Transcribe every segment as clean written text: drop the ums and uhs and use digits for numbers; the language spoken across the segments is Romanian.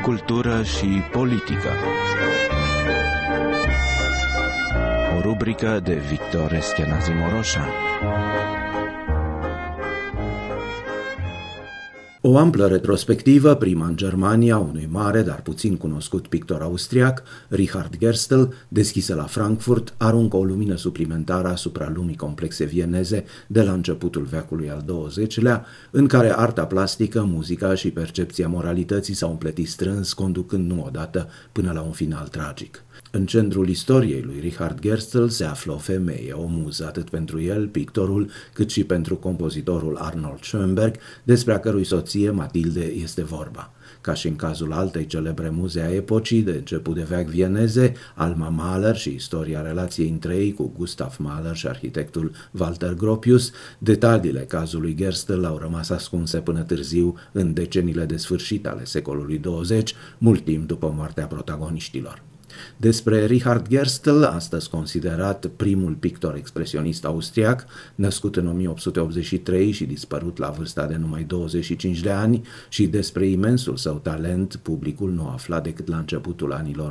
cultură și politică. O rubrică de Victor Eschenazi Moroșan. O amplă retrospectivă, prima în Germania, unui mare, dar puțin cunoscut pictor austriac, Richard Gerstl, deschisă la Frankfurt, aruncă o lumină suplimentară asupra lumii complexe vieneze de la începutul veacului al XX-lea, în care arta plastică, muzica și percepția moralității s-au împletit strâns, conducând nu odată până la un final tragic. În centrul istoriei lui Richard Gerstl se află o femeie, o muză atât pentru el, pictorul, cât și pentru compozitorul Arnold Schoenberg, despre a cărui soție, Matilde, este vorba. Ca și în cazul altei celebre muze a epocii de început de veac vieneze, Alma Mahler și istoria relației între ei cu Gustav Mahler și arhitectul Walter Gropius, detaliile cazului Gerstl au rămas ascunse până târziu, în deceniile de sfârșit ale secolului 20, mult timp după moartea protagoniștilor. Despre Richard Gerstl, astăzi considerat primul pictor expresionist austriac, născut în 1883 și dispărut la vârsta de numai 25 de ani, și despre imensul său talent, publicul nu afla decât la începutul anilor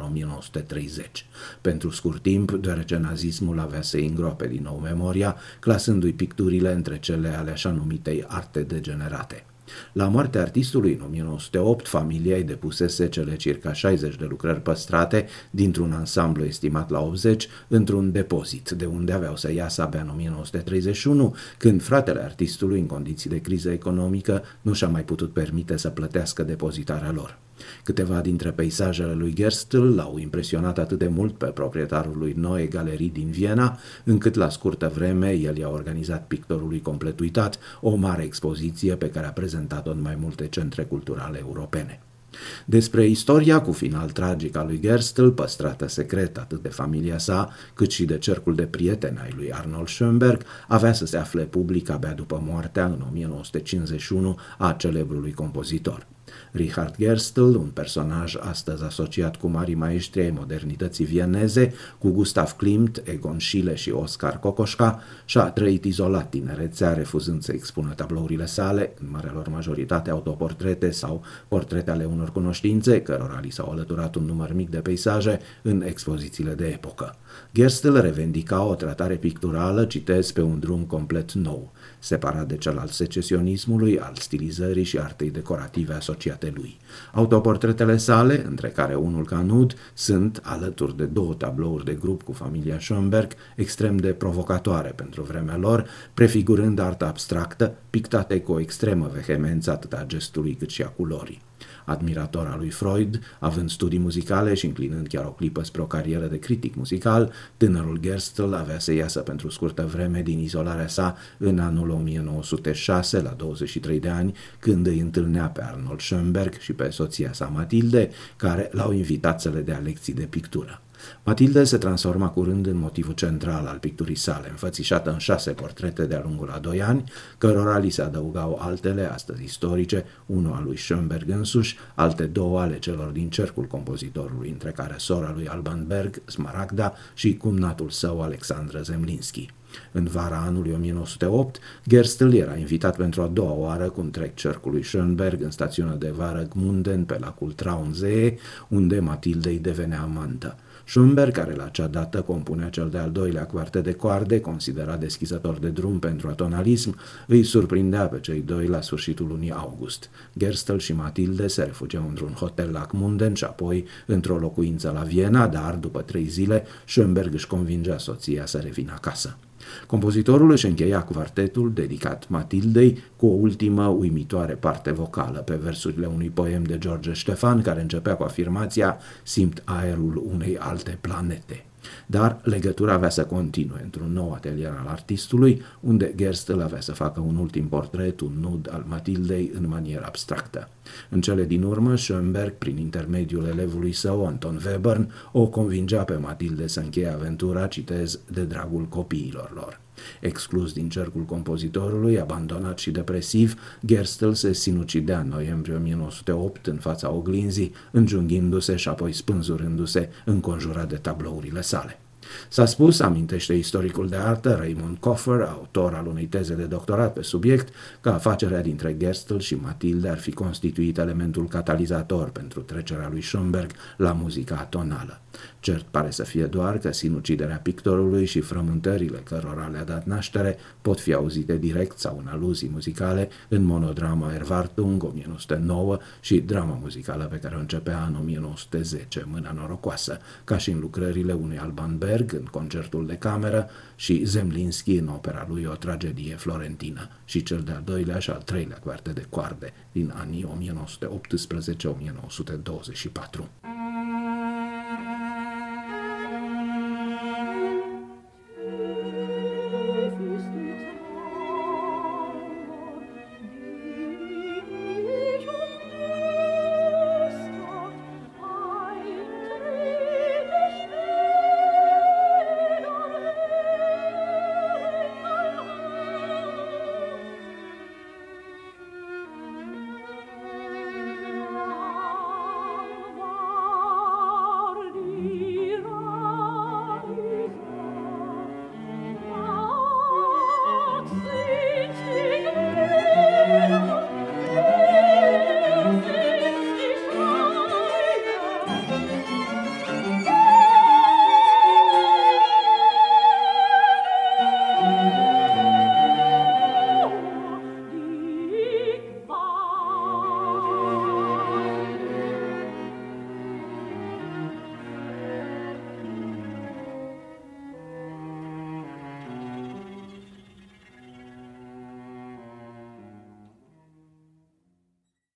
1930. Pentru scurt timp, deoarece nazismul avea să-i îngroape din nou memoria, clasându-i picturile între cele ale așa numitei arte degenerate. La moartea artistului în 1908, familia îi depusese cele circa 60 de lucrări păstrate dintr-un ansamblu estimat la 80 într-un depozit, de unde aveau să iasă abia în 1931, când fratele artistului, în condiții de criză economică, nu și-a mai putut permite să plătească depozitarea lor. Câteva dintre peisajele lui Gerstl l-au impresionat atât de mult pe proprietarul lui Neue Galerie din Viena, încât la scurtă vreme el i-a organizat pictorului complet uitat o mare expoziție pe care a prezentat-o în mai multe centre culturale europene. Despre istoria cu final tragic a lui Gerstl, păstrată secret atât de familia sa, cât și de cercul de prieteni ai lui Arnold Schoenberg, avea să se afle public abia după moartea, în 1951, a celebrului compozitor. Richard Gerstl, un personaj astăzi asociat cu marii maestri ai modernității vieneze, cu Gustav Klimt, Egon Schiele și Oskar Kokoschka, și-a trăit izolat tinerețea, refuzând să expună tablourile sale, în marea lor majoritate autoportrete sau portrete ale unor cunoștințe, cărora li s-au alăturat un număr mic de peisaje în expozițiile de epocă. Gerstl revendica o tratare picturală, citez, pe un drum complet nou, separat de cel al secesionismului, al stilizării și artei decorative asociate lui. Autoportretele sale, între care unul ca nud, sunt, alături de 2 tablouri de grup cu familia Schoenberg, extrem de provocatoare pentru vremea lor, prefigurând artă abstractă, pictate cu o extremă vehemență atât a gestului cât și a culorii. Admirator al lui Freud, având studii muzicale și înclinând chiar o clipă spre o carieră de critic muzical, tânărul Gerstl avea să iasă pentru scurtă vreme din izolarea sa în anul 1906, la 23 de ani, când îi întâlnea pe Arnold Schoenberg și pe soția sa Matilde, care l-au invitat să le dea lecții de pictură. Matilde se transforma curând în motivul central al picturii sale, înfățișată în 6 portrete de-a lungul a 2 ani, cărora li se adăugau altele, astăzi istorice, unul al lui Schoenberg însuși, alte 2 ale celor din cercul compozitorului, între care sora lui Alban Berg, Smaragda, și cumnatul său, Alexandra Zemlinski. În vara anului 1908, Gerstl era invitat pentru a 2-a oară cu întreg cercul lui Schoenberg în stațiunea de vară Gmunden, pe lacul Traunsee, unde Matilde îi devenea amantă. Schoenberg, care la acea dată compunea cel de-al 2-lea quartet de coarde, considerat deschizător de drum pentru atonalism, îi surprindea pe cei 2 la sfârșitul lunii august. Gerstl și Matilde se refugiau într-un hotel la Gmunden și apoi într-o locuință la Viena, dar după 3 zile Schoenberg își convingea soția să revină acasă. Compozitorul își încheia quartetul, dedicat Matildei, cu o ultimă uimitoare parte vocală pe versurile unui poem de George Ștefan, care începea cu afirmația "Simt aerul unei alte planete". Dar legătura avea să continue într-un nou atelier al artistului, unde Gerstl avea să facă un ultim portret, un nud al Matildei, în manieră abstractă. În cele din urmă, Schoenberg, prin intermediul elevului său, Anton Webern, o convingea pe Matilde să încheie aventura, citez, de dragul copiilor lor. Exclus din cercul compozitorului, abandonat și depresiv, Gerstl se sinucidea în noiembrie 1908 în fața oglinzii, înjunghindu-se și apoi spânzurându-se înconjurat de tablourile sale. S-a spus, amintește istoricul de artă Raymond Coffer, autor al unei teze de doctorat pe subiect, că afacerea dintre Gerstl și Matilde ar fi constituit elementul catalizator pentru trecerea lui Schönberg la muzica atonală. Cert pare să fie doar că sinuciderea pictorului și frământările cărora le-a dat naștere pot fi auzite direct sau în aluzii muzicale în monodrama Erwartung 1909 și drama muzicală pe care o începea în 1910, Mâna norocoasă, ca și în lucrările unui Alban Berg în concertul de cameră și Zemlinski în opera lui O tragedie florentină și cel de-al doilea și al treilea quartet de coarde din anii 1918-1924.